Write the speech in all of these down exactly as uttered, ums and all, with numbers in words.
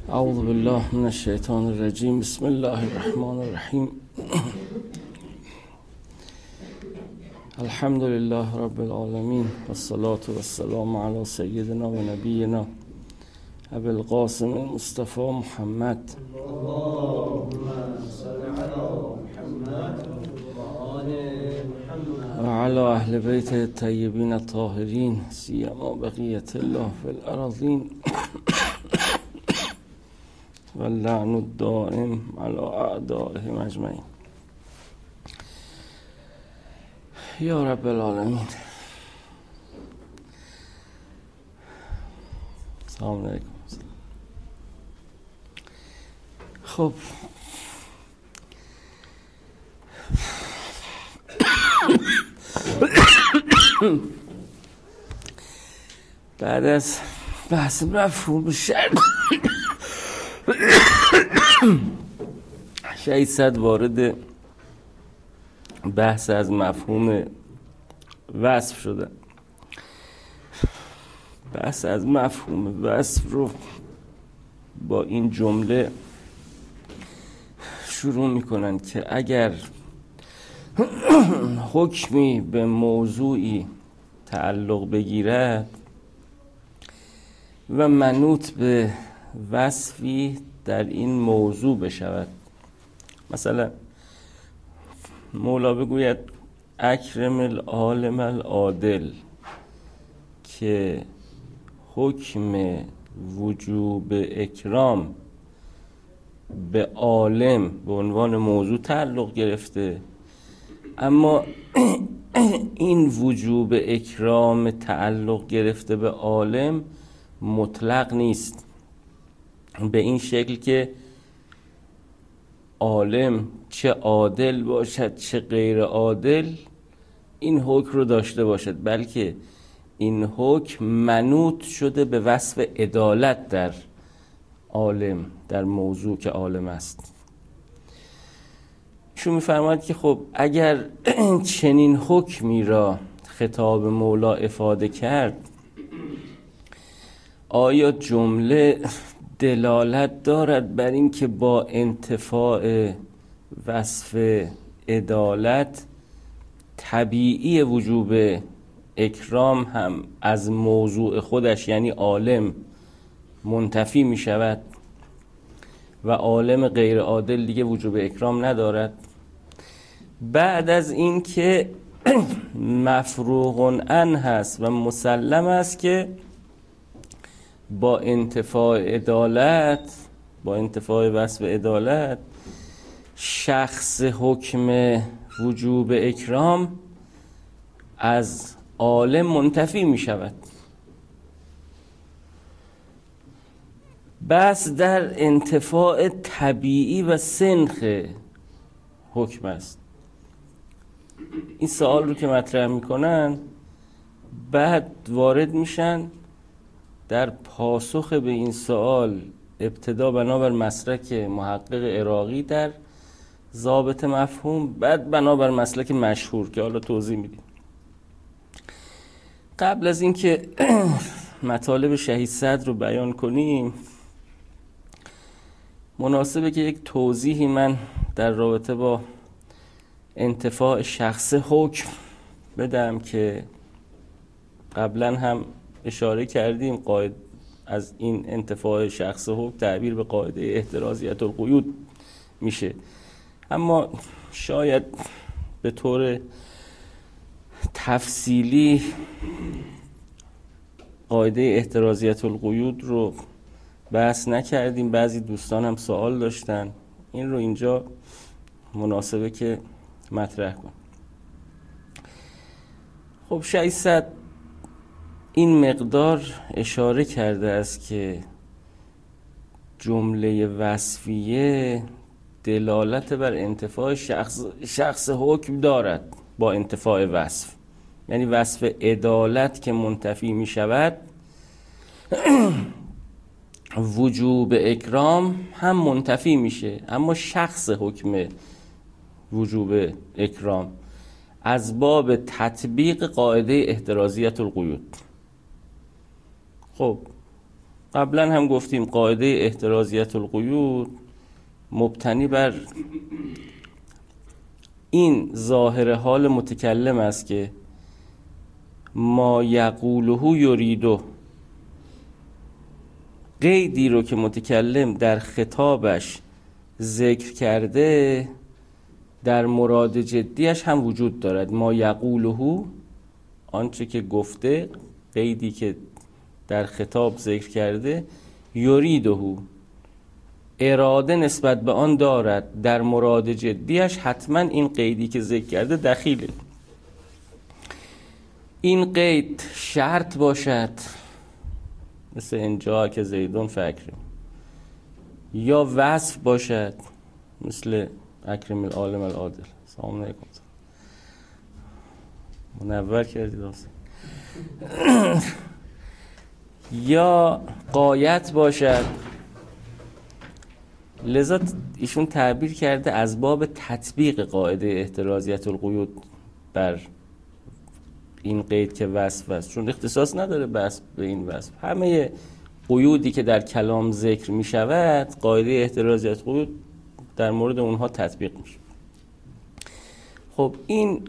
اعوذ بالله من الشیطان الرجیم. بسم الله الرحمن الرحیم. الحمد لله رب العالمین والصلاة والسلام علی سیدنا و نبینا ابی القاسم مصطفی محمد و علی اهل بیت الطیبین الطاهرین سیما بقیت الله فی الارضین و اللعن الدائم علی اعدائهم اجمعین. یا رب العالمین. سلام علیکم. خب بعد از بحث مفهوم شرط شاید صد وارد بحث از مفهوم وصف شده. بحث از مفهوم وصف رو با این جمله شروع میکنن که اگر حکمی به موضوعی تعلق بگیرد و منوط به وصفی در این موضوع بشود، مثلا مولا بگوید اکرم العالم العادل، که حکم وجوب اکرام به عالم به عنوان موضوع تعلق گرفته، اما این وجوب اکرام تعلق گرفته به عالم مطلق نیست، به این شکل که عالم چه عادل باشد چه غیر عادل این حکم رو داشته باشد، بلکه این حکم منوط شده به وصف عدالت در عالم، در موضوع که عالم است. شو می‌فرماید که خب اگر چنین حکمی را خطاب مولا افاده کرد، آیا جمله دلالت دارد بر این که با انتفاع وصف عدالت طبیعی وجوب اکرام هم از موضوع خودش یعنی عالم منتفی می شود و عالم غیر عادل دیگه وجوب اکرام ندارد؟ بعد از این که مفروغ عنه هست و مسلم است که با انتفاع عدالت با انتفاع وصف عدالت شخص حکم وجوب اکرام از عالم منتفی می شود، بس در انتفاع طبیعی و سنخ حکم است. این سوال رو که مطرح می کنن بعد وارد میشن در پاسخ به این سوال، ابتدا بنابر مسلک محقق عراقی در ضابط مفهوم، بعد بنابر مسلک مشهور که حالا توضیح میدیم. قبل از اینکه مطالب شهید صدر رو بیان کنیم، مناسبه که یک توضیحی من در رابطه با انتفاع شخص حکم بدم که قبلا هم اشاره کردیم. قاعده از این انتفاع شخص حکم تعبیر به قاعده احترازیت القیود میشه، اما شاید به طور تفصیلی قاعده احترازیت القیود رو بحث نکردیم. بعضی دوستان هم سوال داشتن، این رو اینجا مناسبه که مطرح کن. خب شهید صدر این مقدار اشاره کرده است که جمله وصفیه دلالت بر انتفاع شخص, شخص حکم دارد با انتفاع وصف، یعنی وصف عدالت که منتفی می شود وجوب اکرام هم منتفی میشه، اما شخص حکم وجوب اکرام از باب تطبیق قاعده احترازیت القیود. خب قبلا هم گفتیم قاعده احترازیت القیود مبتنی بر این ظاهر حال متکلم است که ما یقوله یریدو، قیدی رو که متکلم در خطابش ذکر کرده در مراد جدیش هم وجود دارد. ما یقوله، آنچه که گفته، قیدی که در خطاب ذکر کرده، یریدو، اراده نسبت به آن دارد، در مراد جدیش حتما این قیدی که ذکر کرده دخیله. این قید شرط باشد، مثل اینجا که زیدون فکریم، یا وصف باشد، مثل اکرم العالم العادل. سلام علیکم، منور کردید آسان. یا غایت باشد. لذا ایشون تعبیر کرده از باب تطبیق قاعده احترازیت القیود بر این قید که وصف است، چون اختصاص نداره بس به این وصف. همه قیودی که در کلام ذکر می شود، قاعده احترازیت قیود در مورد اونها تطبیق میشه. خب این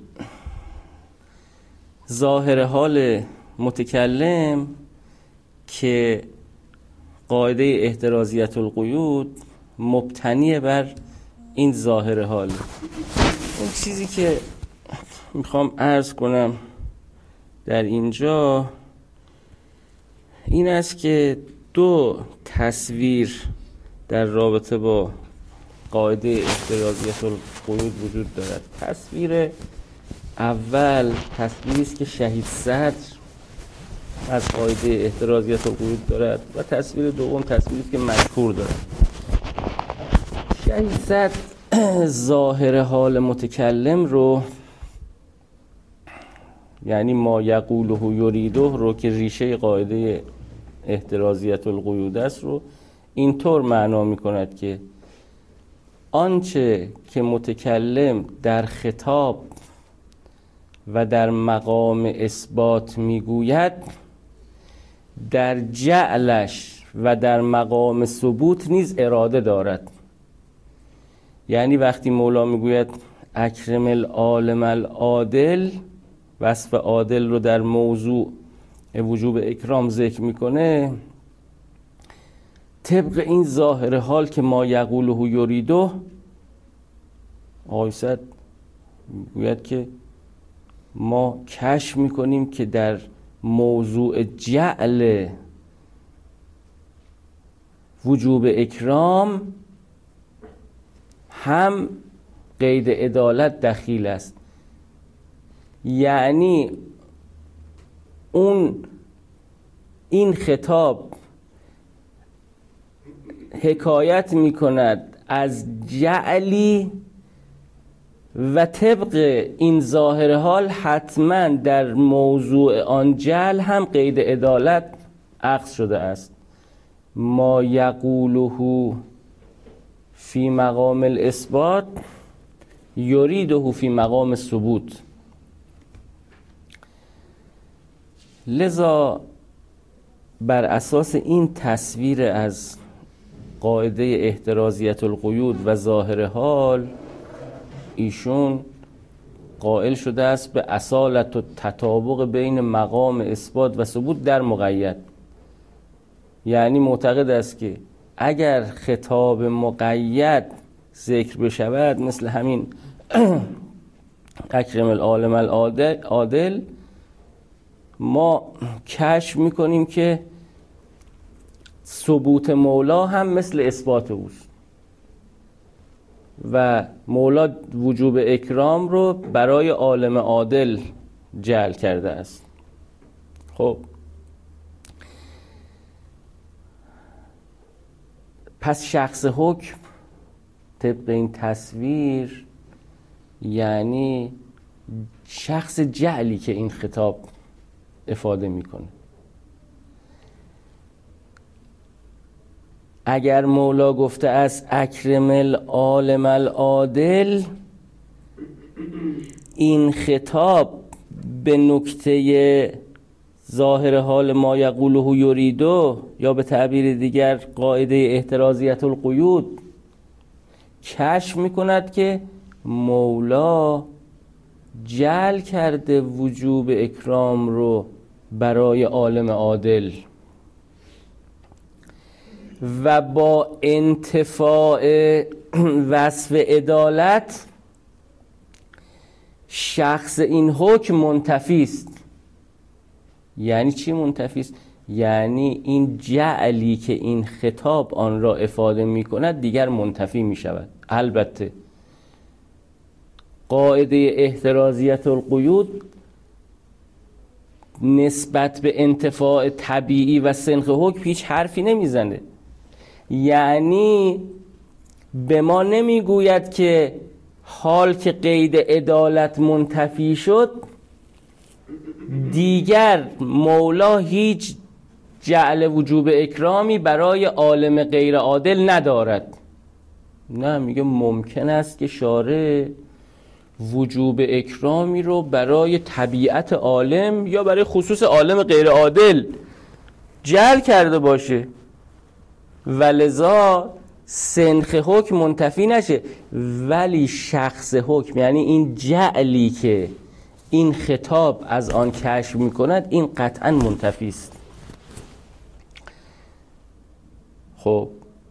ظاهر حال متکلم که قاعده احترازیت القیود مبتنی بر این ظاهر حال. اون چیزی که میخوام عرض کنم در اینجا این است که دو تصویر در رابطه با قاعده احترازیت القیود وجود دارد. تصویر اول تصویری است که شهید صدر از قاعده احترازیت القیود دارد و تصویر دوم تصویری است که مشهور دارد. شهید صدر ظاهر حال متکلم رو، یعنی ما یقوله یریده رو که ریشه قاعده احترازیت القیود است، رو اینطور معنا می کند که آنچه که متکلم در خطاب و در مقام اثبات میگوید در جعلش و در مقام ثبوت نیز اراده دارد. یعنی وقتی مولا میگوید اکرم العالم العادل، وصف عادل رو در موضوع وجوب اکرام ذکر میکنه، طبق این ظاهر حال که ما یقوله یریدو، آقای صدر میگوید که ما کشف میکنیم که در موضوع جعل وجوب اکرام هم قید عدالت دخیل است. یعنی اون این خطاب حکایت میکند از جعلی و طبق این ظاهر حال حتما در موضوع آن جعل هم قید عدالت اخذ شده است. ما یقوله فی مقام الاثبات یریده فی مقام الثبوت. لذا بر اساس این تصویر از قاعده احترازیت القیود و ظاهر حال، ایشون قائل شده است به اصالت و تطابق بین مقام اثبات و ثبوت در مقید. یعنی معتقد است که اگر خطاب مقید ذکر بشود، مثل همین اکرم العالم العادل، ما کشف میکنیم که ثبوت مولا هم مثل اثبات اوست و مولا وجوب اکرام رو برای عالم عادل جعل کرده است. خب پس شخص حکم طبق این تصویر یعنی شخص جعلی که این خطاب افاده میکنه. اگر مولا گفته است اکرم العالم العادل، این خطاب به نکته ظاهر حال ما یقوله یریدو، یا به تعبیر دیگر قاعده احترازیت القیود، کشف میکند که مولا جعل کرده وجوب اکرام رو برای عالم عادل و با انتفاع وصف عدالت شخص این حکم منتفی است. یعنی چی منتفی است؟ یعنی این جعلی که این خطاب آن را افاده می کند دیگر منتفی می شود. البته قاعده احترازیت القیود نسبت به انتفاع طبیعی و سنخ حکم هیچ حرفی نمیزنه. یعنی به ما نمیگوید که حال که قید عدالت منتفی شد دیگر مولا هیچ جعل وجوب اکرامی برای عالم غیر عادل ندارد. نه، میگه ممکن است که شارع وجوب اکرامی رو برای طبیعت عالم یا برای خصوص عالم غیر عادل جعل کرده باشه و لذا سنخ حکم منتفی نشه، ولی شخص حکم، یعنی این جعلی که این خطاب از آن کشف میکند، این قطعا منتفی است. خب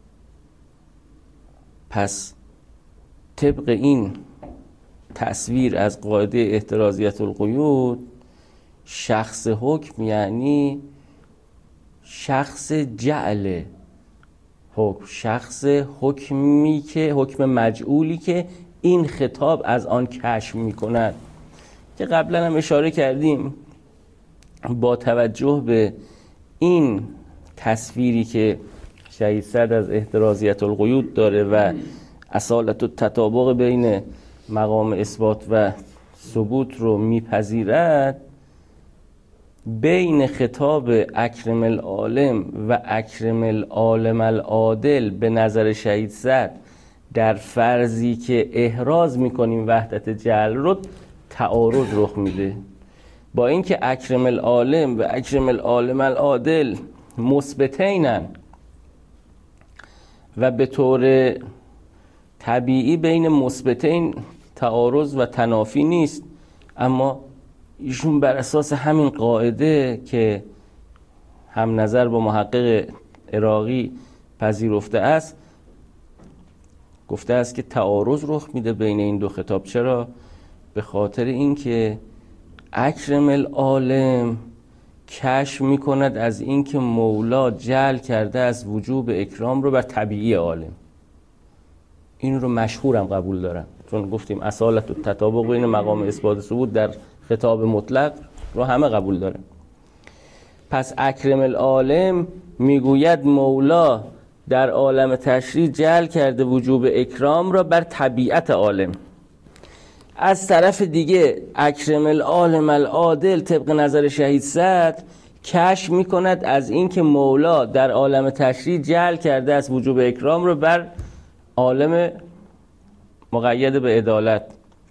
پس طبق این تصویر از قاعده احترازیت القیود، شخص حکم یعنی شخص جعل حکم، شخص حکمی که حکم مجعولی که این خطاب از آن کشف میکند، که قبلا هم اشاره کردیم با توجه به این تصویری که شهید صدر از احترازیت القیود داره و اصالت و تطابق بین مقام اثبات و ثبوت رو میپذیرد، بین خطاب اکرم العالم و اکرم العالم العادل به نظر شهید صدر در فرضی که احراز میکنیم وحدت جعل رو تعارض رخ میده. با اینکه اکرم العالم و اکرم العالم العادل مثبتینن و به طور طبیعی بین مثبتین تعارض و تنافی نیست، اما ایشون بر اساس همین قاعده که هم نظر با محقق عراقی پذیرفته است، گفته است که تعارض رخ میده بین این دو خطاب. چرا؟ به خاطر اینکه اکرم العالم کشف میکند از اینکه مولا جعل کرده از وجوب اکرام رو بر طبیعی عالم. این رو مشهورم قبول دارم، چون گفتیم اصالت و تطابق بین مقام اثبات ثبوت در خطاب مطلق رو همه قبول دارن. پس اکرم العالم میگوید مولا در عالم تشریع جعل کرده وجوب اکرام را بر طبیعت عالم. از طرف دیگه اکرم العالم العادل طبق نظر شهید صدر کشف میکند از اینکه مولا در عالم تشریع جعل کرده از وجوب اکرام را بر عالم مقید به عدالت.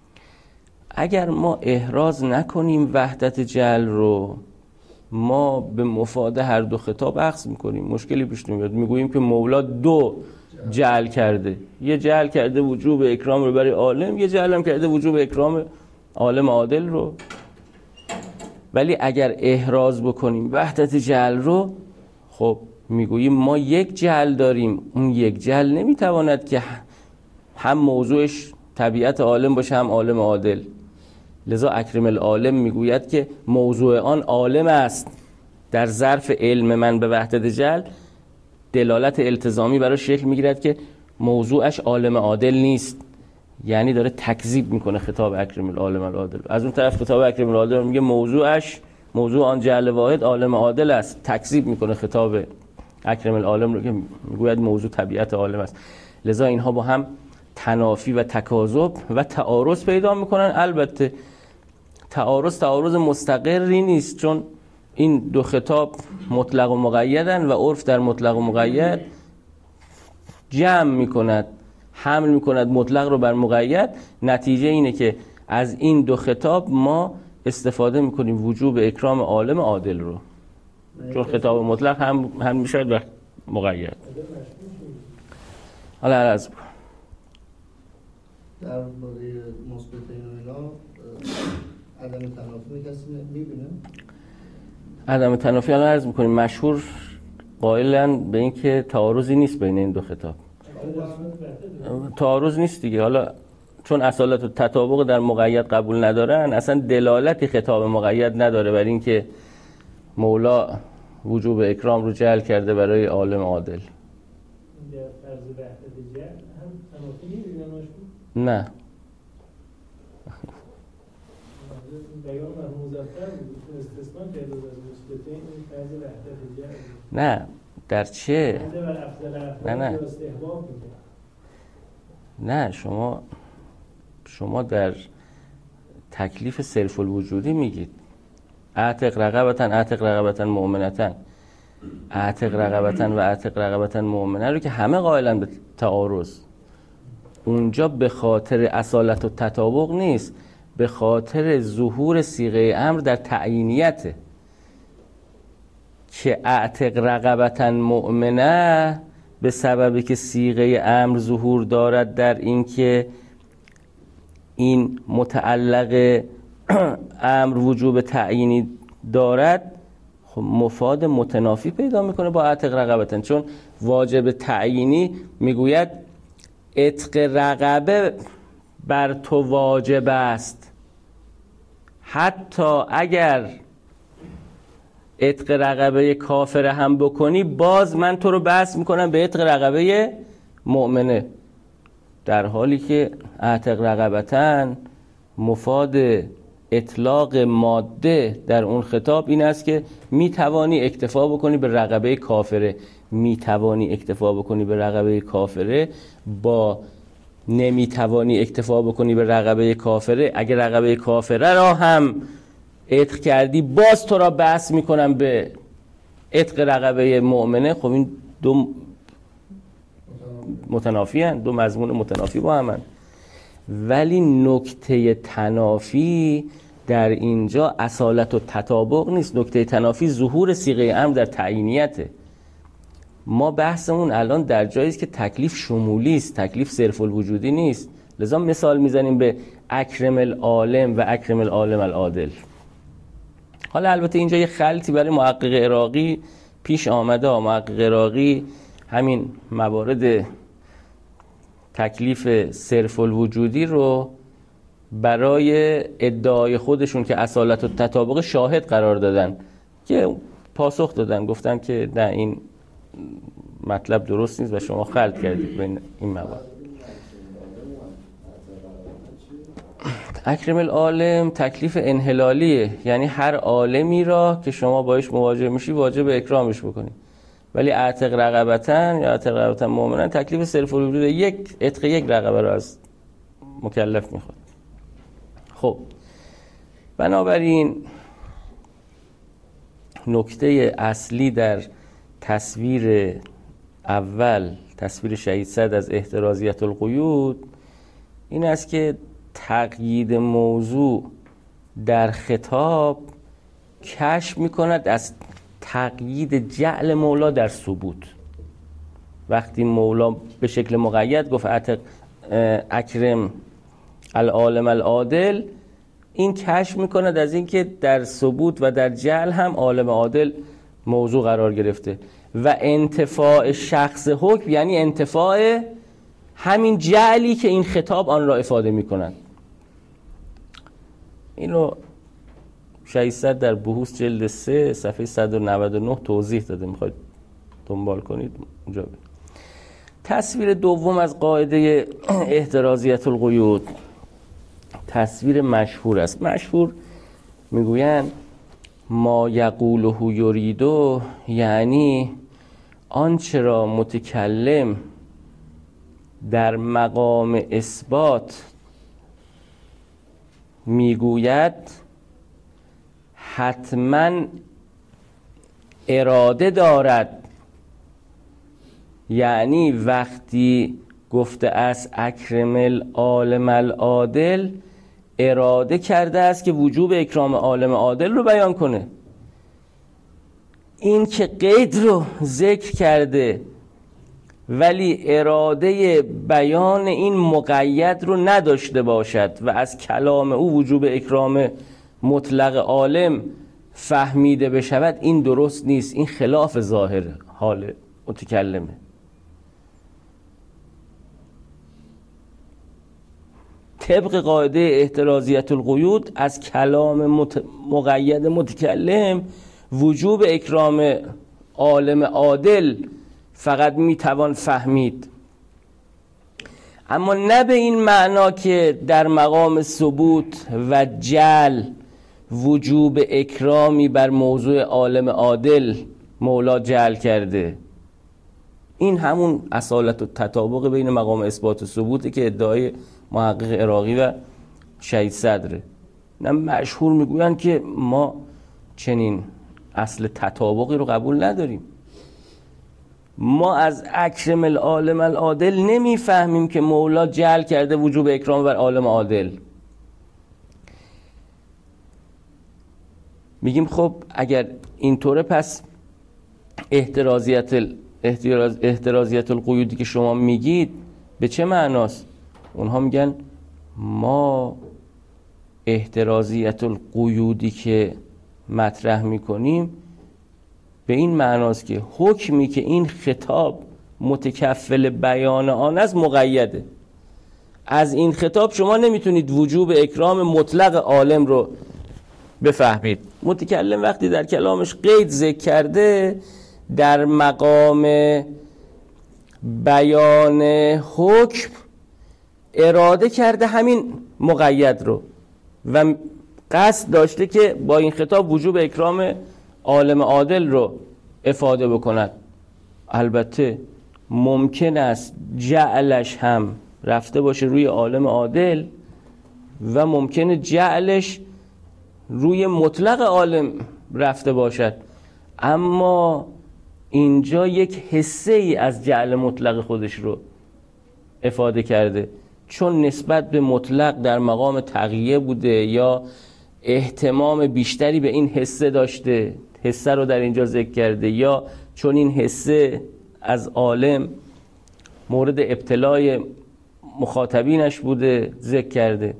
اگر ما احراز نکنیم وحدت جعل رو، ما به مفاد هر دو خطاب اخذ میکنیم، مشکلی پیش نمیاد. میگوییم که مولا دو جعل کرده، یه جعل کرده وجوب اکرام رو برای عالم، یه جعل هم کرده وجوب اکرام عالم عادل رو. ولی اگر احراز بکنیم وحدت جعل رو، خب میگوییم ما یک جعل داریم، اون یک جعل نمیتواند که هم موضوعش طبیعت عالم باشه هم عالم عادل. لذا اکرم العالم میگوید که موضوع آن عالم است. در ظرف علم من به وحدت جعل دلالت التزامی برای شکل میگیرد که موضوعش عالم عادل نیست، یعنی داره تکذیب میکنه خطاب اکرم العالم العادل. از اون طرف خطاب اکرم العادل میگه موضوعش موضوع آن جعل واحد عالم عادل است، تکذیب میکنه خطاب اکرم العالم رو که میگوید موضوع طبیعت عالم است. لذا اینها با هم تنافی و تکاذب و تعارض پیدا میکنن. البته تعارض تعارض مستقری نیست، چون این دو خطاب مطلق و مقیدن و عرف در مطلق و مقید جمع میکند، حمل میکند مطلق رو بر مقید. نتیجه اینه که از این دو خطاب ما استفاده میکنیم وجوب اکرام عالم عادل رو، چون خطاب مطلق هم هم میشه و مقید. حالا عرض در باره مثبتین و اینا عدم تنافی کسی میبینه؟ عدم تنافی الان عرض میکنیم مشهور قائلن به این که تعارضی نیست بین این دو خطاب. تعارض نیست دیگه. حالا چون اصالت و تطابق در مقید قبول ندارن، اصلا دلالتی خطاب مقید نداره بر این که مولا وجوب اکرام رو جعل کرده برای عالم عادل. نه نه در چه؟ نه نه نه شما شما در تکلیف صرف الوجودی میگید اعتق رقبتن اعتق رقبتن مؤمنتن. اعتق رقبتن و اعتق رقبتن مؤمنه رو که همه قائلن به تعارض، اونجا به خاطر اصالت و تطابق نیست، به خاطر ظهور صیغه امر در تعیینیته که اعتق رقبتن مؤمنه به سببی که صیغه امر ظهور دارد در این که این متعلق امر وجوب تعیینی دارد، خب مفاد متنافی پیدا میکنه با اعتق رقبتن، چون واجب تعیینی میگوید عتق رقبه بر تو واجب است، حتی اگر عتق رقبه کافر هم بکنی باز من تو رو بحث میکنم به عتق رقبه مؤمنه، در حالی که اعتق رقبتن مفاد اطلاق ماده در اون خطاب این است که میتوانی اکتفا بکنی به رقبه کافره. میتوانی اکتفا بکنی به رقبه کافره با نمیتوانی اکتفا بکنی به رقبه کافره. اگر رقبه کافره را هم عتق کردی باز تو را بحث میکنم به عتق رقبه مؤمنه. خب این دو متنافی هستند، دو مضمون متنافی با هم هستند. ولی نکته تنافی در اینجا اصالت و تطابق نیست، نکته تنافی ظهور صیغه امر در تعیینیته. ما بحثمون الان در جایی است که تکلیف شمولی است، تکلیف صرف الوجودی نیست. لذا مثال میزنیم به اکرم العالم و اکرم العالم العادل. حالا البته اینجا یه خلطی برای محقق عراقی پیش آمده. محقق عراقی همین موارد تکلیف صرف الوجودی رو برای ادعای خودشون که اصالت و تطابق شاهد قرار دادن که پاسخ دادن، گفتن که نه این مطلب درست نیست و شما خلط کردید بین این موارد. اکرم العالم تکلیف انحلالیه، یعنی هر عالمی را که شما باش مواجه میشی واجب اکرامش بکنی. ولی اعتق رقبتن یا اعتق رقبتن مؤمنن تکلیف صرف الوجود، یک عتق یک رقبه را از مکلف میخواد. خب بنابراین نکته اصلی در تصویر اول، تصویر شهید صد از احترازیت القیود، این است که تقیید موضوع در خطاب کشف میکند از تقیید جعل مولا در ثبوت. وقتی مولا به شکل مقید گفت اکرم العالم العادل، این کشف میکند از این که در ثبوت و در جعل هم عالم عادل موضوع قرار گرفته و انتفاع شخص حکم یعنی انتفاع همین جعلی که این خطاب آن را افاده میکنند. اینو شهید صد در بحوث جلد سه صفحه صد و نود و نه توضیح داده، میخواید دنبال کنید اونجا بید. تصویر دوم از قاعده احترازیت القیود تصویر مشهور است. مشهور میگویند ما یقوله یریدو، یعنی آنچه را متکلم در مقام اثبات میگوید حتما اراده دارد. یعنی وقتی گفته است اکرم العالم العادل، اراده کرده است که وجوب اکرام عالم عادل رو بیان کنه. این که قید رو ذکر کرده ولی اراده بیان این مقید رو نداشته باشد و از کلام او وجوب اکرام مطلق عالم فهمیده بشود، این درست نیست، این خلاف ظاهر حال متکلمه. طبق قاعده احترازیت القیود از کلام مت... مقید متکلم وجوب اکرام عالم عادل فقط میتوان فهمید، اما نه به این معنا که در مقام ثبوت و جعل وجوب اکرامی بر موضوع عالم عادل مولا جعل کرده. این همون اصالت و تطابق بین مقام اثبات و ثبوته که ادعای محقق عراقی و شهید صدره. نه مشهور میگویند که ما چنین اصل تطابقی رو قبول نداریم. ما از اکرم العالم العادل نمیفهمیم که مولا جعل کرده وجوب اکرام بر عالم عادل. میگیم خب اگر اینطوره پس احترازیت ال... احتراز... احترازیت القیودی که شما میگید به چه معناست؟ اونها میگن ما احترازیت القیودی که مطرح میکنیم به این معناست که حکمی که این خطاب متکفل بیان آن است مقیده. از این خطاب شما نمیتونید وجوب اکرام مطلق عالم رو بفهمید. متکلم وقتی در کلامش قید ذکر کرده در مقام بیان حکم اراده کرده همین مقید رو و قصد داشته که با این خطاب وجوب اکرام عالم عادل رو افاده بکند. البته ممکن است جعلش هم رفته باشه روی عالم عادل و ممکنه جعلش روی مطلق عالم رفته باشد، اما اینجا یک حصه ای از جعل مطلق خودش رو افاده کرده، چون نسبت به مطلق در مقام تقیه بوده یا اهتمام بیشتری به این حصه داشته، حصه رو در اینجا ذکر کرده، یا چون این حصه از عالم مورد ابتلای مخاطبینش بوده ذکر کرده.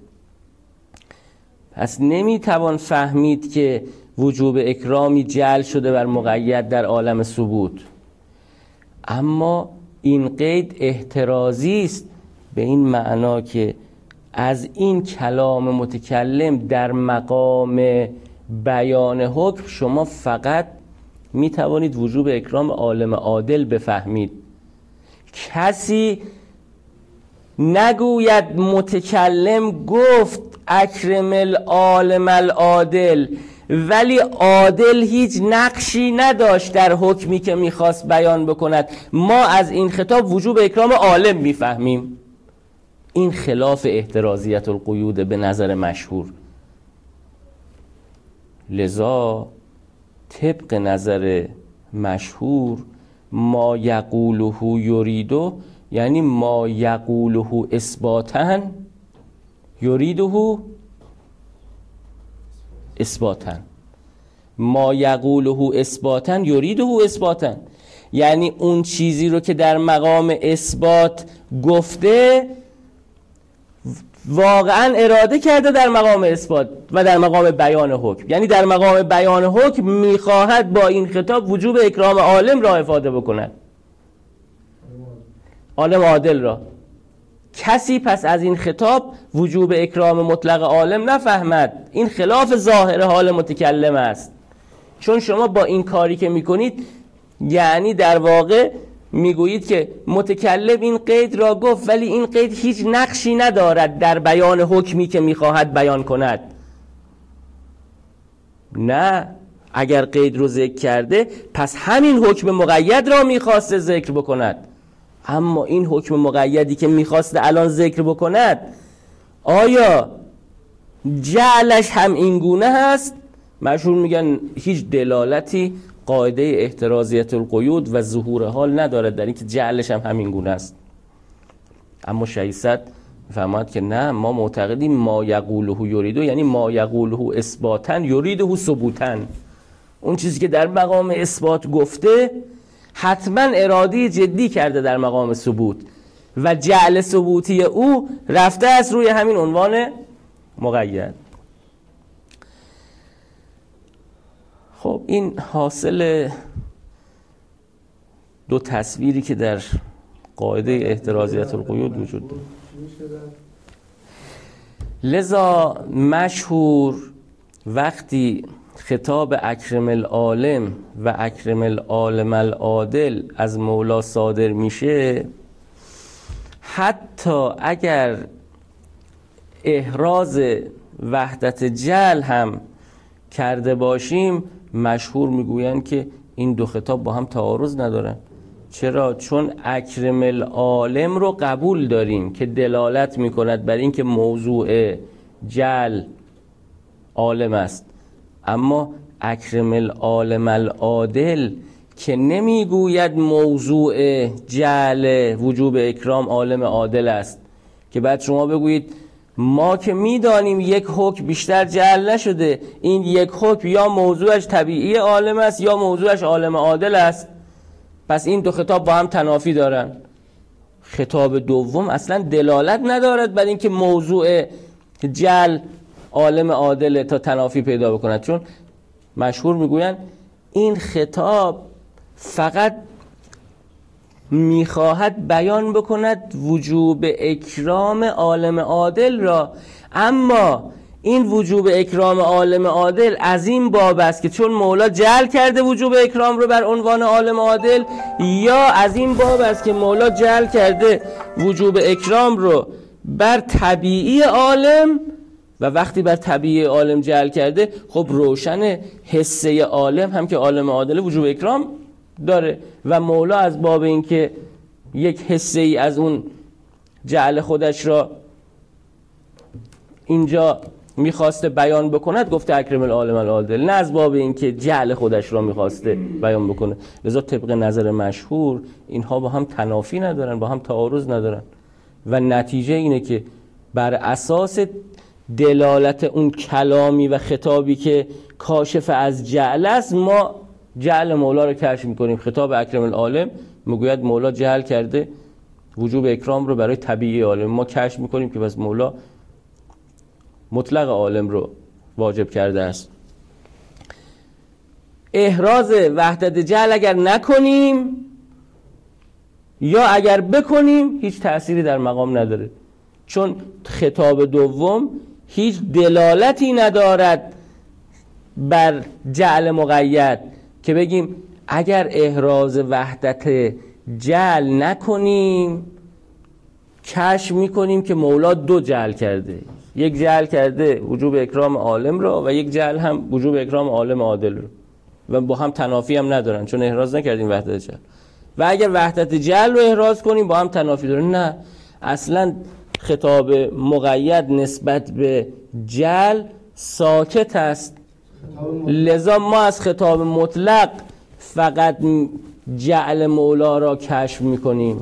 پس نمیتوان فهمید که وجوب اکرامی جعل شده بر مقید در عالم ثبوت، اما این قید احترازی است به این معنا که از این کلام متکلم در مقام بیان حکم شما فقط می توانید وجوب اکرام عالم عادل بفهمید. کسی نگوید متکلم گفت اکرم العالم العادل ولی عادل هیچ نقشی نداشت در حکمی که میخواست بیان بکند، ما از این خطاب وجوب اکرام عالم میفهمیم. این خلاف احترازیت القیود به نظر مشهور. لذا طبق نظر مشهور ما یقوله یریدو، یعنی ما یقوله اثباتا یریدو اثباتا، ما یقوله اثباتا یریدو اثباتا، یعنی اون چیزی رو که در مقام اثبات گفته واقعا اراده کرده در مقام اثبات و در مقام بیان حکم، یعنی در مقام بیان حکم میخواهد با این خطاب وجوب اکرام عالم را افاده بکند، عالم عادل را. کسی پس از این خطاب وجوب اکرام مطلق عالم نفهمد. این خلاف ظاهر حال متکلم است، چون شما با این کاری که میکنید یعنی در واقع میگویید که متکلم این قید را گفت ولی این قید هیچ نقشی ندارد در بیان حکمی که میخواهد بیان کند. نه، اگر قید رو ذکر کرده پس همین حکم مقید را میخواسته ذکر بکند، اما این حکم مقیدی که میخواسته الان ذکر بکند آیا جعلش هم این گونه هست؟ مشهور میگن هیچ دلالتی قاعده احترازیت القیود و ظهور حال ندارد در اینکه جعلش هم همین گونه است. اما شهید صدر میفرماید که نه، ما معتقدیم ما یقوله یریدو یعنی ما یقوله اثباتن یریده ثبوتن. اون چیزی که در مقام اثبات گفته حتما ارادی جدی کرده در مقام ثبوت و جعل ثبوتی او رفته است روی همین عنوان مقید. خب این حاصل دو تصویری که در قاعده احترازیت القیود وجود داره. لذا مشهور وقتی خطاب اکرم العالم و اکرم العالم العادل از مولا صادر میشه، حتی اگر احراز وحدت جل هم کرده باشیم، مشهور میگویند که این دو خطاب با هم تعارض ندارن. چرا؟ چون اکرم العالم رو قبول داریم که دلالت میکند بر این که موضوع جل عالم است، اما اکرم العالم العادل که نمیگوید موضوع جعل وجوب اکرام عالم عادل است، که بعد شما بگویید ما که میدانیم یک حکم بیشتر جعل نشده، این یک حکم یا موضوعش طبیعی عالم است یا موضوعش عالم عادل است، پس این دو خطاب با هم تنافی دارن. خطاب دوم اصلا دلالت ندارد بر اینکه موضوع جعل عالم عادل تا تنافی پیدا بکند، چون مشهور میگویند این خطاب فقط میخواهد بیان بکند وجوب اکرام عالم عادل را، اما این وجوب اکرام عالم عادل از این باب است که چون مولا جعل کرده وجوب اکرام رو بر عنوان عالم عادل، یا از این باب است که مولا جعل کرده وجوب اکرام رو بر طبیعی عالم، و وقتی بر طبیعی عالم جعل کرده خب روشن حسه عالم هم که عالم عادل وجوب اکرام داره، و مولا از باب این که یک حسه ای از اون جعل خودش را اینجا میخواسته بیان بکند گفته اکرم العالم العادل، نه از باب این که جعل خودش را میخواسته بیان بکنه. لذا طبق نظر مشهور اینها با هم تنافی ندارن، با هم تعارض ندارن، و نتیجه اینه که بر اساس دلالت اون کلامی و خطابی که کاشف از جعل است ما جعل مولا رو کشف میکنیم. خطاب اکرم العالم میگوید مولا جعل کرده وجوب اکرام رو برای طبیعی عالم، ما کشف میکنیم که بس مولا مطلق عالم رو واجب کرده است. احراز وحدت جعل اگر نکنیم یا اگر بکنیم هیچ تأثیری در مقام نداره، چون خطاب دوم هیچ دلالتی ندارد بر جعل مقید که بگیم اگر احراز وحدت جعل نکنیم کشف میکنیم که مولا دو جعل کرده، یک جعل کرده وجوب اکرام عالم رو و یک جعل هم وجوب اکرام عالم عادل رو، و با هم تنافی هم ندارن چون احراز نکردیم وحدت جعل. و اگر وحدت جعل رو احراز کنیم با هم تنافی دارن. نه، اصلا خطاب مقید نسبت به جعل ساکت است، لذا ما از خطاب مطلق فقط جعل مولا را کشف میکنیم.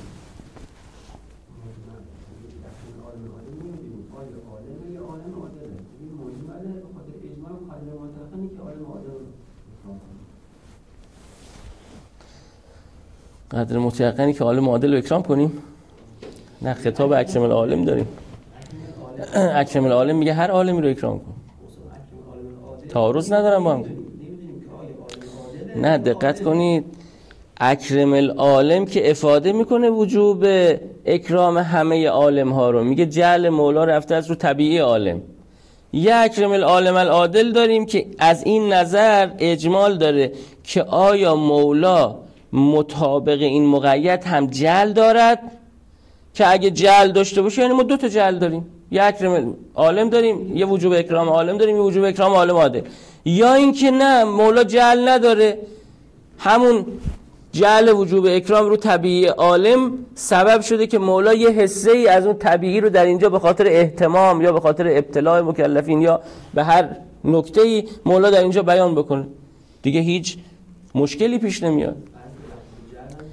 قدر متیقنی که عالم عادل رو اکرام کنیم؟ نه، خطاب اکرم العالم داریم. اکرم العالم میگه هر عالمی رو اکرام کن. تعارض ندارم با هم. نه، دقت کنید، اکرم العالم که افاده میکنه وجوب اکرام همه عالم ها رو، میگه جعل مولا رفته از رو طبیعی عالم. یه اکرم العالم العادل داریم که از این نظر اجمال داره که آیا مولا مطابق این مقید هم جعل دارد، که اگه جعل داشته باشه یعنی ما دو تا جعل داریم، یه اکرم عالم داریم، یه وجوب اکرام عالم داریم، یه وجوب اکرام عالم عادل. یا اینکه نه، مولا جعل نداره، همون جعل وجوب اکرام رو طبیعی عالم سبب شده که مولا یه حصه ای از اون طبیعی رو در اینجا به خاطر اهتمام یا به خاطر ابتلاء مکلفین یا به هر نکته‌ای مولا در اینجا بیان بکنه، دیگه هیچ مشکلی پیش نمیاد.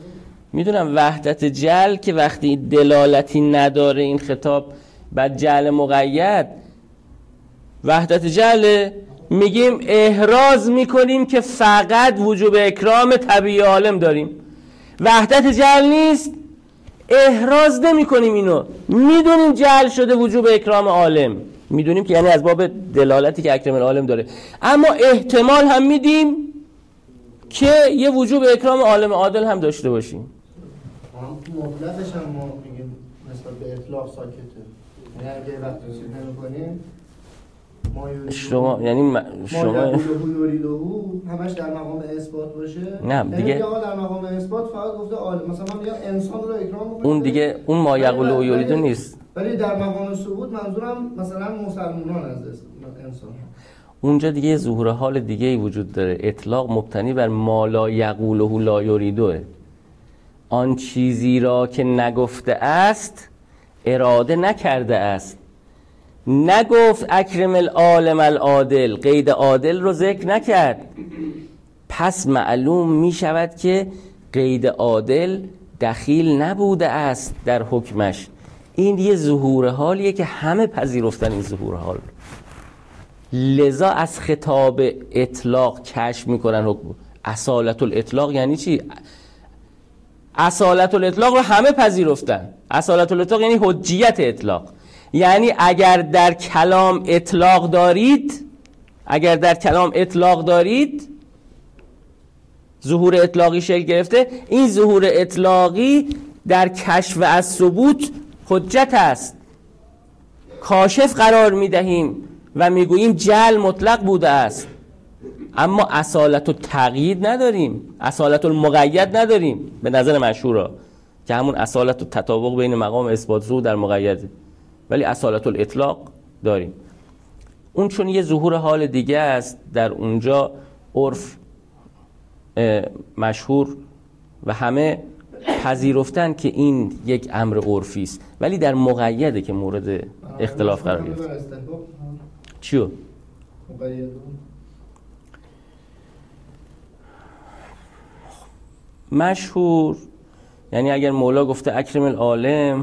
میدونم وحدت جعل که وقتی دلالتی نداره این خطاب بعد جعل مقید، وحدت جعل میگیم احراز میکنیم که فقط وجوب اکرام طبیعی عالم داریم. وحدت جعل نیست، احراز نمی کنیم اینو، میدونیم جعل شده وجوب اکرام عالم، میدونیم که یعنی از باب دلالتی که اکرم العالم داره، اما احتمال هم میدیم که یه وجوب اکرام عالم عادل هم داشته باشیم. مطلقش هم ما میگیم نسبت به اطلاق ساکته، یعنی اگه وقتی چیز نمی‌کنیم شما یعنی م... شما همش در مقام اثبات باشه، نه دیگه در مقام اثبات فقط گفته عالم، مثلا من میگم انسان رو اکرام می‌کنه، اون دیگه اون ما یقول و یرید نیست، ولی در مقام ثبوت منظورم مثلا مسلمانان از انسان، اونجا دیگه ظهور حال دیگه ای وجود داره. اطلاق مبتنی بر ما لا یقوله لا یریدوه، آن چیزی را که نگفته است اراده نکرده است. نگفت اکرم العالم العادل، قید عادل رو ذکر نکرد، پس معلوم می شود که قید عادل دخیل نبوده است در حکمش. این یه ظهور حالیه که همه پذیرفتن این ظهور حال، لذا از خطاب اطلاق کشف میکنن حکم. اصالت الاطلاق یعنی چی؟ اصالت الاطلاق رو همه پذیرفتن. اصالت الاطلاق یعنی حجیت اطلاق، یعنی اگر در کلام اطلاق دارید، اگر در کلام اطلاق دارید ظهور اطلاقی شکل گرفته، این ظهور اطلاقی در کشف از ثبوت حجت است. کاشف قرار میدهیم و میگوییم جعل مطلق بوده است، اما اصالت التقیید نداریم، اصالت المقید نداریم به نظر مشهورا که همون اصالت التطابق بین مقام اثبات ظهور در مقیده، ولی اصالت الاطلاق داریم. اون چون یه ظهور حال دیگه است، در اونجا عرف مشهور و همه پذیرفتن که این یک امر عرفی است، ولی در مقیده که مورد اختلاف قرار گرفت. چیو؟ مشهور یعنی اگر مولا گفته اکرم العالم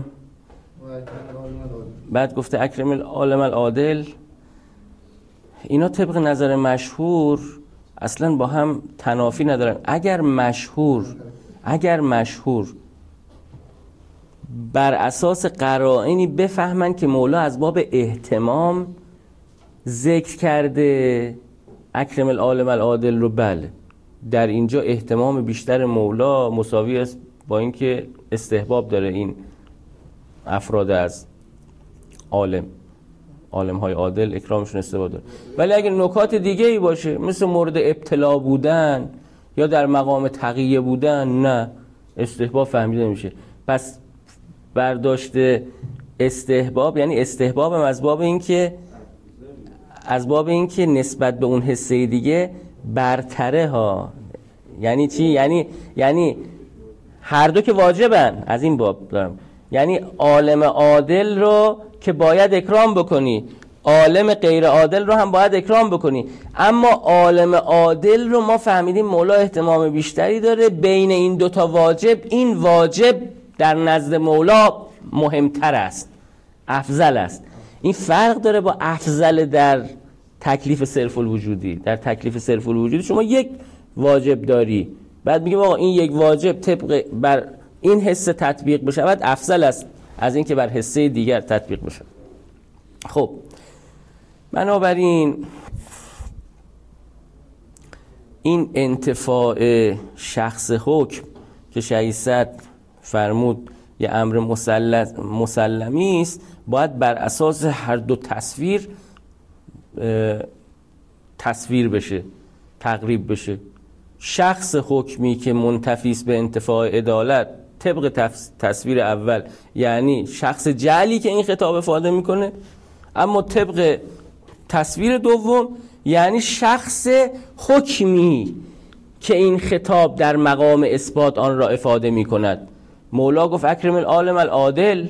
بعد گفته اکرم العالم العادل، اینا طبق نظر مشهور اصلا با هم تنافی ندارن. اگر مشهور اگر مشهور بر اساس قرائنی بفهمن که مولا از باب اهتمام ذکر کرده اکرم العالم العادل رو، بله در اینجا اهتمام بیشتر مولا مساوی است با اینکه استحباب داره این افراد از عالم عالم های عادل اکرامشون استحباب داره. ولی اگر نکات دیگه ای باشه مثل مورد ابتلا بودن یا در مقام تقیه بودن، نه استحباب فهمیده نمیشه. پس برداشت استحباب یعنی استحباب هم از باب اینکه از باب اینکه نسبت به اون حصه دیگه برتره ها. یعنی چی؟ یعنی یعنی هر دو که واجبن، از این باب دارم، یعنی عالم عادل رو که باید اکرام بکنی، عالم غیر عادل رو هم باید اکرام بکنی، اما عالم عادل رو ما فهمیدیم مولا اهتمام بیشتری داره. بین این دوتا واجب این واجب در نزد مولا مهمتر است، افضل است. این فرق داره با افضل در تکلیف صرف الوجودی. در تکلیف صرف الوجودی شما یک واجب داری، بعد میگیم آقا این یک واجب طبق بر این حصه تطبیق بشه، بعد افضل است از این که بر حصه دیگر تطبیق بشه. خب بنابراین این انتفاع شخص حکم که شایسته فرمود یه امر مسلمی است، باید بر اساس هر دو تصویر تصویر بشه، تقریب بشه. شخص حکمی که منتفی است به انتفاع عدالت طبق تصویر اول یعنی شخص جعلی که این خطاب افاده میکنه، اما طبق تصویر دوم یعنی شخص حکمی که این خطاب در مقام اثبات آن را افاده میکند. مولا گفت اکرم العالم العادل،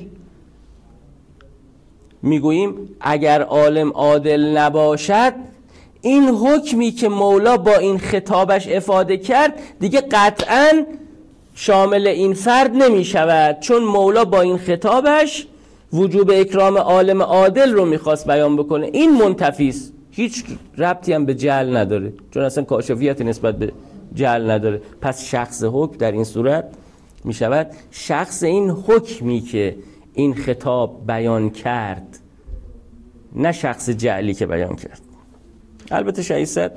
میگوییم اگر عالم عادل نباشد این حکمی که مولا با این خطابش افاده کرد دیگه قطعاً شامل این فرد نمی شود، چون مولا با این خطابش وجوب اکرام عالم عادل رو میخواست بیان بکنه. این منتفی است، هیچ ربطی هم به جعل نداره، چون اصلا کاشفیت نسبت به جعل نداره. پس شخص حکم در این صورت می شود شخص این حکمی که این خطاب بیان کرد، نه شخص جعلی که بیان کرد. البته شایسته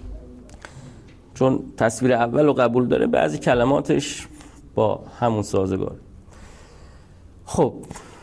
چون تصویر اول رو قبول داره، بعضی کلماتش با همون سازگار. خب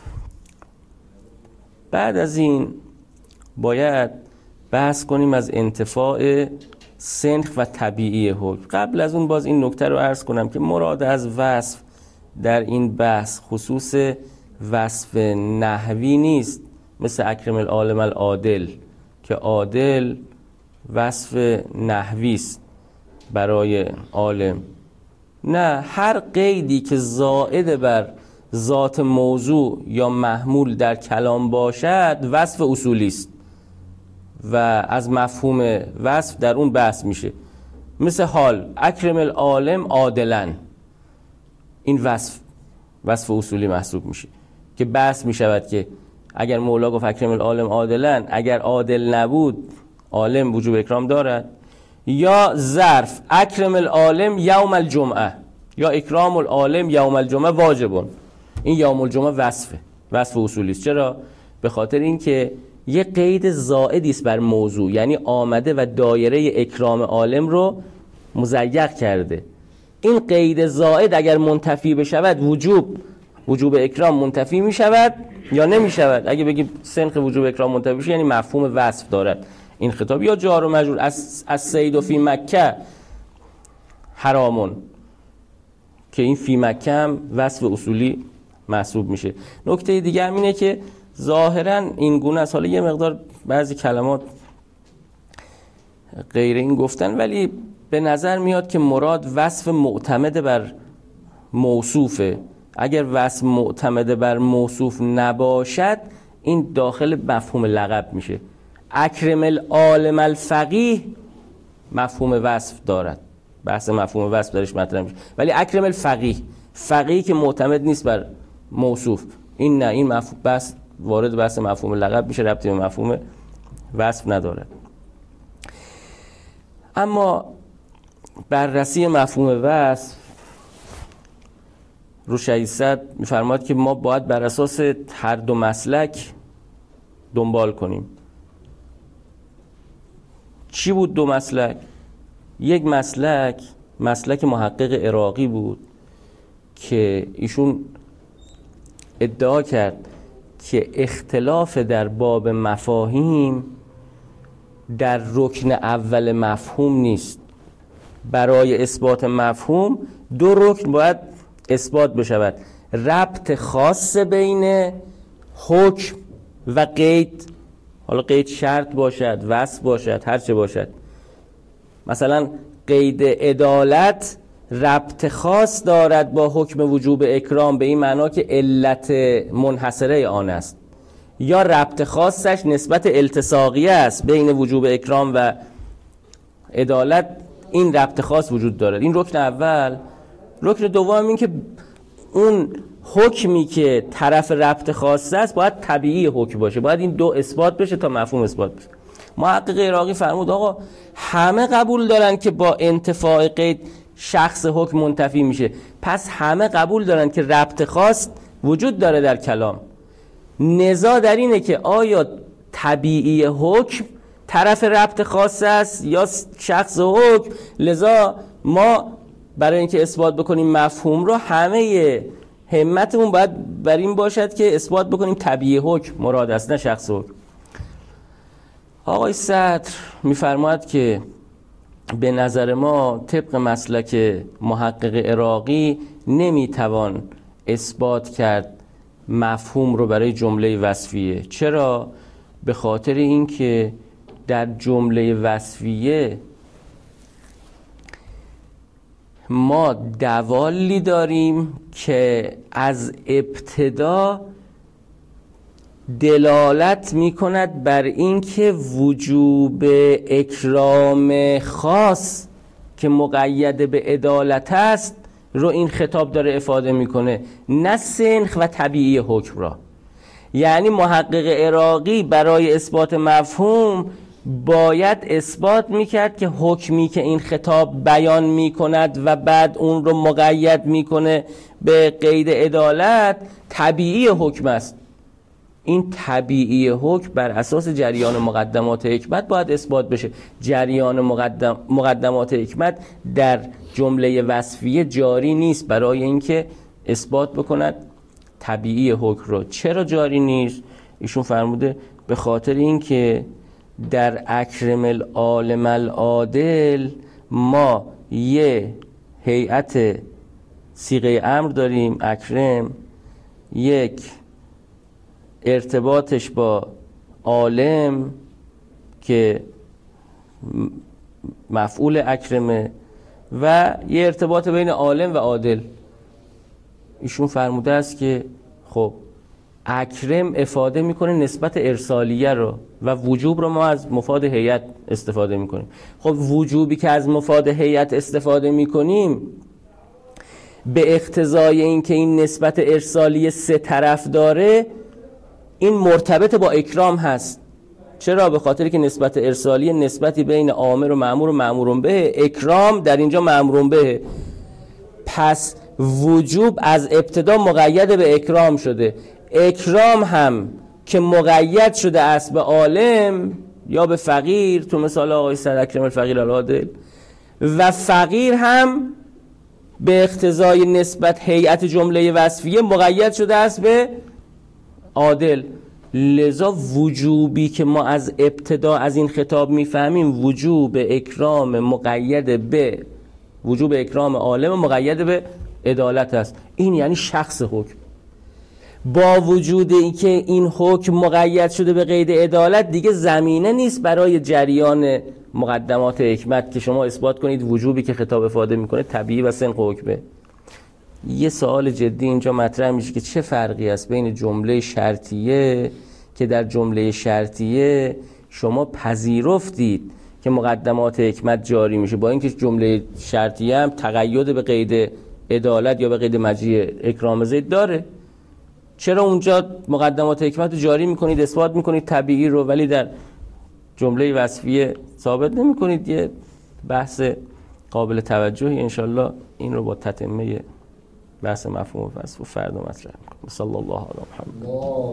بعد از این باید بحث کنیم از انتفاع سنخ و طبیعی حکم. قبل از اون باز این نکته رو عرض کنم که مراد از وصف در این بحث خصوص وصف نحوی نیست، مثل اکرم العالم العادل که عادل وصف نحوی است برای عالم. نه، هر قیدی که زائد بر ذات موضوع یا محمول در کلام باشد وصف اصولی است و از مفهوم وصف در اون بحث میشه. مثل حال اکرم العالم عادلن، این وصف وصف اصولی محسوب میشه که بحث میشود که اگر مولا گفت اکرم العالم عادلن، اگر عادل نبود عالم وجوب اکرام دارد. یا ظرف اکرم العالم یوم الجمعه، یا اکرام العالم یوم الجمعه واجبون. این یوم الجمعه وصفه، وصف اصولی است. چرا؟ به خاطر اینکه یه قید زائدی است بر موضوع، یعنی آمده و دایره اکرام عالم رو مضیق کرده. این قید زائد اگر منتفی بشود وجوب وجوب اکرام منتفی می شود یا نمی شود. اگه بگیم سنخ وجوب اکرام منتفی بشه یعنی مفهوم وصف دارد این خطاب. یا جار و مجرور از از صید و فی مکه حرامون، که این فی مکه هم وصف اصولی محسوب میشه. نکته دیگر اینه که ظاهرا این گونه است. حالا یه مقدار بعضی کلمات غیر این گفتن، ولی به نظر میاد که مراد وصف معتمد بر موصوفه. اگر وصف معتمد بر موصوف نباشد این داخل مفهوم لقب میشه. اکرم العالم الفقیه مفهوم وصف دارد، بحث مفهوم وصف درش مطرح میشه. ولی اکرم الفقیه، فقیه که معتمد نیست بر موصوف، این نه، این مفهوم بحث وارد بحث مفهوم لقب میشه، ربطی به مفهوم وصف نداره. اما بررسی مفهوم وصف رو شایسته میفرماد که ما باید بر اساس هر دو مسلک دنبال کنیم. چی بود دو مسلک؟ یک مسلک مسلک محقق عراقی بود که ایشون ادعا کرد که اختلاف در باب مفاهیم در رکن اول مفهوم نیست. برای اثبات مفهوم دو رکن باید اثبات بشود: ربط خاص بین حکم و قید، حالا قید شرط باشد، وصف باشد، هر چه باشد. مثلا قید عدالت ربط خاص دارد با حکم وجوب اکرام به این معنا که علت منحصره آن است، یا ربط خاصش نسبت التصاقیه است بین وجوب اکرام و عدالت، این ربط خاص وجود دارد. این رکن اول. رکن دوم این که اون حکمی که طرف ربط خاص است باید طبیعی حکم باشه، باید این دو اثبات بشه تا مفهوم اثبات بشه. محقق عراقی فرمود آقا همه قبول دارن که با انتفاع قید شخص حکم منتفی میشه، پس همه قبول دارن که ربط خاص وجود داره در کلام. نزاع در اینه که آیا طبیعی حکم طرف ربط خاص است یا شخص حکم. لذا ما برای اینکه اثبات بکنیم مفهوم رو همه همتمون باید بر این باشد که اثبات بکنیم طبیعی حکم مراد است، نه شخص حکم. آقای صدر میفرماید که به نظر ما طبق مسلک محقق عراقی نمیتوان اثبات کرد مفهوم رو برای جمله وصفیه. چرا؟ به خاطر اینکه در جمله وصفیه ما دوالی داریم که از ابتدا دلالت می کند بر اینکه وجوب اکرام خاص که مقید به عدالت است رو این خطاب داره افاده میکنه، نه سنخ و طبیعی حکم را. یعنی محقق عراقی برای اثبات مفهوم باید اثبات میکرد که حکمی که این خطاب بیان میکند و بعد اون رو مقید میکنه به قید عدالت طبیعی حکم است. این طبیعی حکم بر اساس جریان مقدمات حکمت باید اثبات بشه. جریان مقدم مقدمات حکمت در جمله وصفیه جاری نیست برای اینکه اثبات بکند طبیعی حکم رو. چرا جاری نیست؟ ایشون فرموده به خاطر اینکه در اکرم العالم العادل ما یه هیئت صیغه امر داریم، اکرم، یک ارتباطش با عالم که مفعول اکرمه و یه ارتباط بین عالم و عادل. ایشون فرموده است که خب اکرم افاده میکنه نسبت ارسالیه رو و وجوب رو ما از مفاد هیئت استفاده میکنیم. خب وجوبی که از مفاد هیئت استفاده میکنیم به اقتضای این که این نسبت ارسالیه سه طرف داره، این مرتبط با اکرام هست. چرا؟ به خاطر که نسبت ارسالیه نسبتی بین آمر و مأمور و مأمورون به، اکرام در اینجا مأمورون به. پس وجوب از ابتدا مقید به اکرام شده. اکرام هم که مقید شده است به عالم یا به فقیر، تو مثال آقای سعد اکرم الفقیر العادل، و فقیر هم به اقتضای نسبت هیئت جمله وصفیه مقید شده است به عادل. لذا وجوبی که ما از ابتدا از این خطاب میفهمیم وجوب اکرام مقید به وجوب اکرام عالم مقید به عدالت است. این یعنی شخص حکم. با وجود اینکه این حکم مقید شده به قید عدالت، دیگه زمینه نیست برای جریان مقدمات حکمت که شما اثبات کنید وجوبی که خطاب افاده میکنه طبیعی و سنخ حکمه. یه سوال جدی اینجا مطرح میشه که چه فرقی است بین جمله شرطیه که در جمله شرطیه شما پذیرفتید که مقدمات حکمت جاری میشه، با اینکه جمله شرطیه هم تقید به قید عدالت یا به قید مجیء اکرام زید داره. چرا اونجا مقدمات حکمت رو جاری میکنید، اثبات میکنید طبیعی رو، ولی در جمله وصفیه ثابت نمیکنید؟ یه بحث قابل توجهی. انشالله این رو با تتمه بحث مفهوم و وصف و فردا مطرح میکنم. صلی الله علی محمد.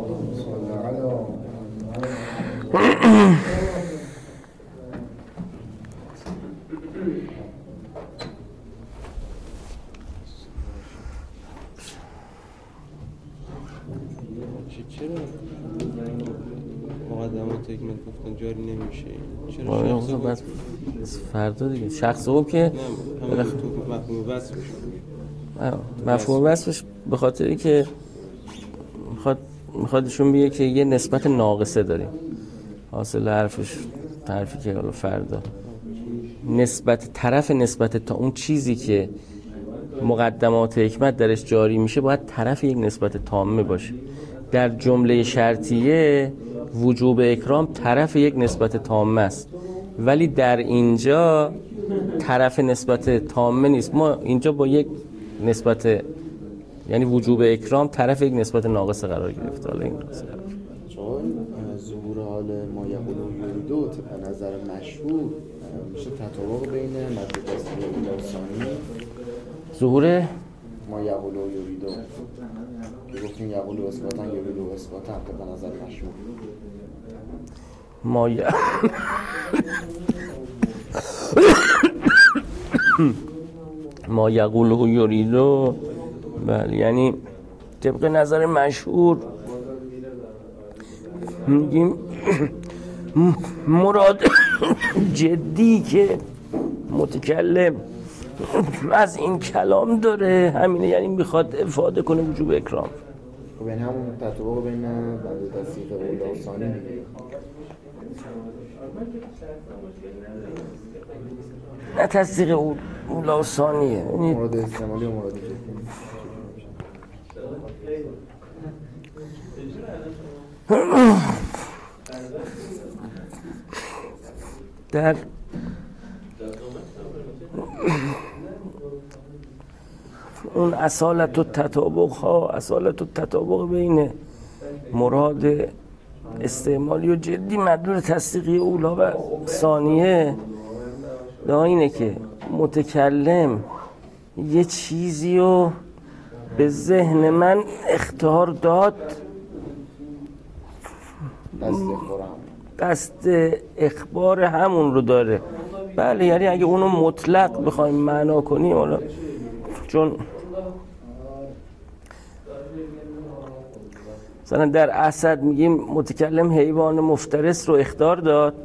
چرا مقدمات حکمت گفتن جاری نمیشه؟ چرا شخص بس فردا دیگه شخص حکم که نه همه تو مفهوم وصفش مفهوم وصفش به خاطری که میخواد میخوادشون بگه که یه نسبت ناقصه داریم. حاصل حرفش حرفی که حالا فردا نسبت طرف نسبت تا اون چیزی که مقدمات حکمت درش جاری میشه باید طرف یک نسبت تامه باشه. در جمله شرطیه وجوب اکرام طرف یک نسبت تامه است، ولی در اینجا طرف نسبت تامه نیست. ما اینجا با یک نسبت، یعنی وجوب اکرام طرف یک نسبت ناقص قرار گرفته. حالا این ناقص قرار چون ظهور حال ما یقول و یریدو به نظر مشهور میشه تطابق بین مد تصریح لسانی ظهور ما یقول و یریدو که گفتیم یقول و اثباتن یریدو و اثباتن که به نظر مشهور ما ی... ما یقول و یریدو، بله، یعنی طبق نظر مشهور میگیم مراد جدی که متکلم از این کلام داره همینه، یعنی میخواد افاده کنه وجوب اکرام. خب این همون تطابق بین بند تصدیق اولا و ثانی میگه، نه تصدیق اولا و ثانیه، مراد استعمالی و مراد جدی. در اون اصالت و تطابق ها، اصالت و تطابق بین مراد استعمالی و جدی مدلول تصدیقی اولا و ثانیه دا اینه که متکلم یه چیزی رو به ذهن من اخطار داد، دست اخبار همون رو داره. بله، یعنی اگه اونو مطلق بخوایم معنا کنیم، حالا چون مثلا در اسد میگیم متکلم حیوان مفترس رو اخطار داد،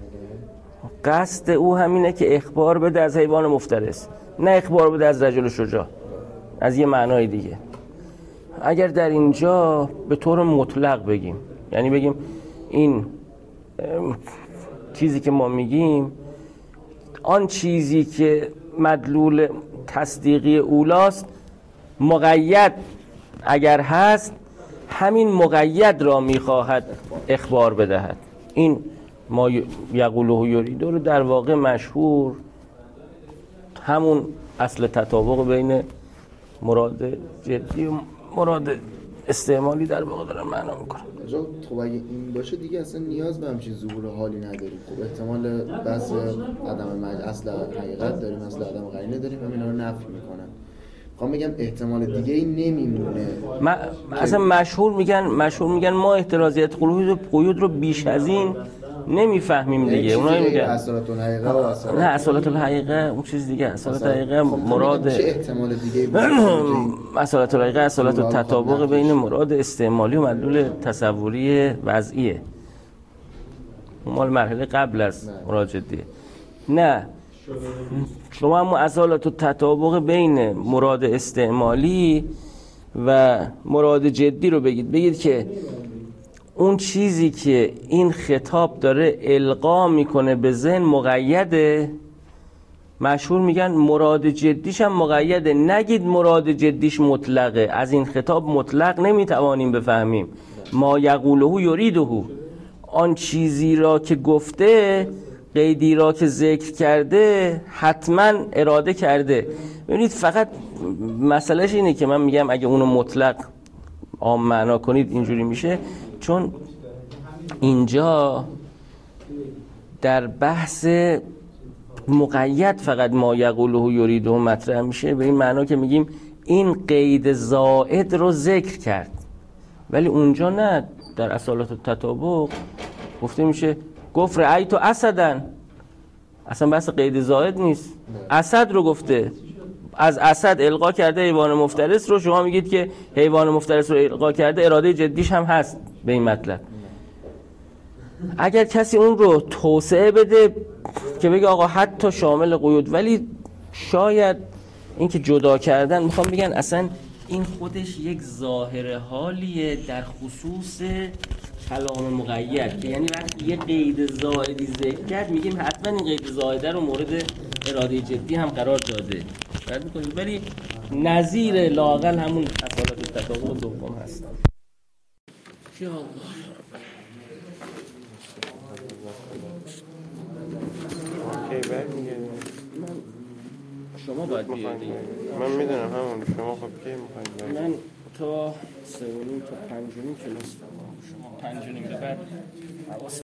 قصد او همینه که اخبار بده از حیوان مفترس، نه اخبار بده از رجل شجاع، از یه معنای دیگه. اگر در اینجا به طور مطلق بگیم، یعنی بگیم این چیزی که ما میگیم، آن چیزی که مدلول تصدیقی اولاست مقید اگر هست، همین مقید را میخواهد اخبار بدهد. این ما یقوله یریدو رو در واقع مشهور همون اصل تطابق بین مراد جدی و مراد استعمالی در واقع دارن معنا میکنن. خب اگه این باشه دیگه اصلا نیاز به همچین ظهور حالی نداریم. خب احتمال بس عدم مج اصل حقیقت داریم، اصل عدم قرینه داریم، همین رو نفی میکنن. خب میگم احتمال دیگه این نمیمونه. ما اصلا مشهور میگن مشهور میگن ما احترازیت قیود قیود رو بیش از این نمیفهمیم دیگه. اونایی میگن اصالت الحقیقه و اصالت نه اصالت الحقیقه اون چیز دیگه. اصالت الحقیقه مراد چه احتمال دیگه اصالت الحقیقه اصالت التطابق بین مراد استعمالی و مدلول تصوری وضعیه. مال مرحله قبل از مراد جدیه. نه، شما هم اصالت التطابق بین مراد استعمالی و مراد جدی رو بگید. بگید که اون چیزی که این خطاب داره القا میکنه به ذهن مقیده. مشهور میگن مراد جدیش هم مقیده. نگید مراد جدیش مطلقه. از این خطاب مطلق نمیتوانیم بفهمیم. ما یقوله یریده، آن چیزی را که گفته، قیدی را که ذکر کرده، حتما اراده کرده. ببینید فقط مسئلهش اینه که من میگم اگه اونو مطلق عام معنا کنید اینجوری میشه، چون اینجا در بحث مقید فقط ما یقوله یریده مطرح میشه، به این معنا که میگیم این قید زائد رو ذکر کرد. ولی اونجا نه، در اصالت التطابق گفته میشه گفت رأیت اسدن، اصلا بحث قید زائد نیست، اسد رو گفته، از اسد القا کرده حیوان مفترس رو، شما میگید که حیوان مفترس رو القا کرده، اراده جدیش هم هست به این مطلب. اگر کسی اون رو توسعه بده که بگه آقا حتی شامل قیود، ولی شاید این که جدا کردن میخوام بگن اصلا این خودش یک ظاهر حالیه در خصوص کلام مقید، که یعنی وقتی یه قید زائدی ذکر کرد میگیم حتما این قید زائده رو مورد اراده جدی هم قرار داده، فرض می‌کنیم، ولی نظیر لااقل همون اصالت التطابق دوم هست. یا الله. کی برمیگردیم؟ من شما باید بیاید. من میدونم همون شما خب کی میخواید؟ من تا سه و نیم تا پنج و نیم کلاس دارم. شما پنج و نیم به بعد